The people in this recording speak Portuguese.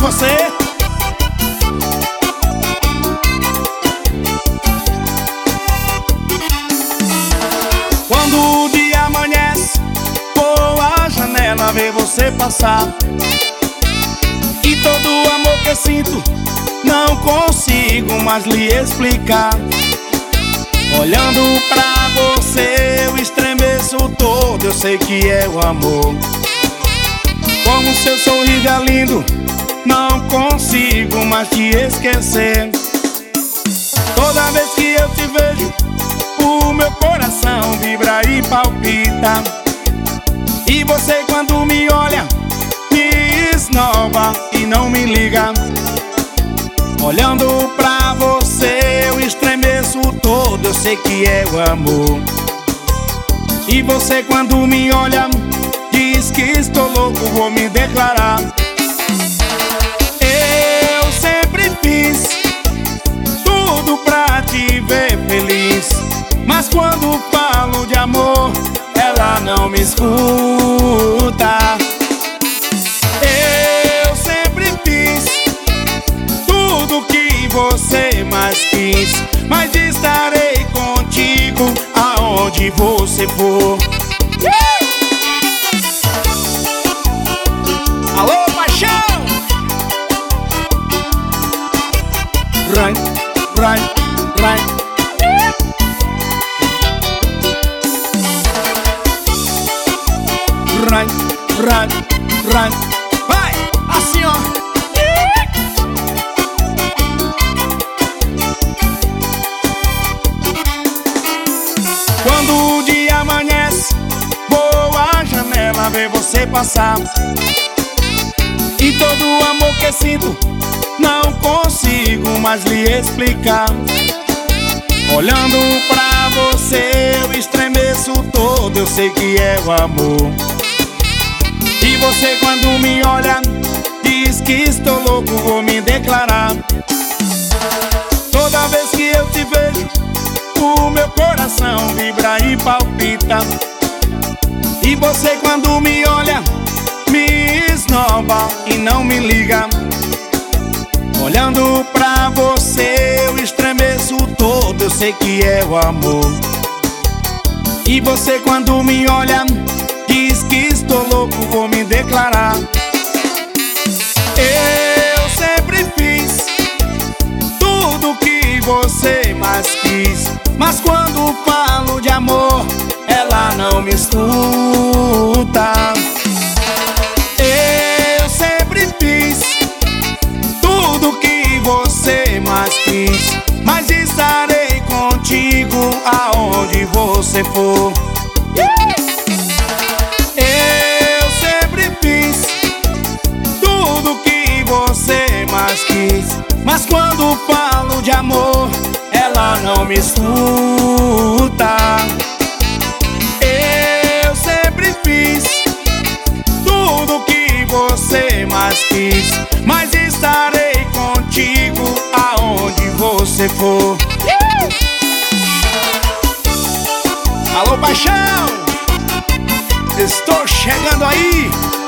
você. Quando o dia amanhece, vou à janela ver você passar. E todo o amor que eu sinto não consigo mais lhe explicar. Olhando pra você eu estremeço todo, eu sei que é o amor. Como seu sorriso é lindo, não consigo mais te esquecer. Toda vez que eu te vejo, o meu coração vibra e palpita. E você quando me olha, me esnova e não me liga. Olhando pra você eu estremeço todo, eu sei que é o amor. E você quando me olha, diz que estou louco, vou me declarar. Eu sempre fiz tudo pra te ver feliz, mas quando falo de amor, ela não me escuta. Eu sempre fiz tudo que você mais quis, mas estarei contigo aonde você for. Alô, paixão! Run, run, run. Run, run, run. Vai, assim ó. Quando o dia amanhece, vou à janela ver você passar. E todo o amor que sinto, não consigo mais lhe explicar. Olhando pra você eu estremeço todo, eu sei que é o amor. E você quando me olha, diz que estou louco, vou me declarar. Toda vez que eu te vejo, o meu coração vibra e palpita. E você quando me olha, me esnova e não me liga. Olhando pra você eu estremeço todo, eu sei que é o amor. E você quando me olha, diz que estou louco, vou me declarar. Eu sempre fiz tudo que você mais quis, mas quando falo de amor, ela não me escuta. Eu sempre fiz tudo que você mais quis, mas estarei contigo aonde você for. Eu sempre fiz tudo que você mais quis, mas quando falo de amor, ela não me escuta. Eu sempre fiz tudo que você mais quis, mas estarei contigo aonde você for. Alô, paixão! Estou chegando aí!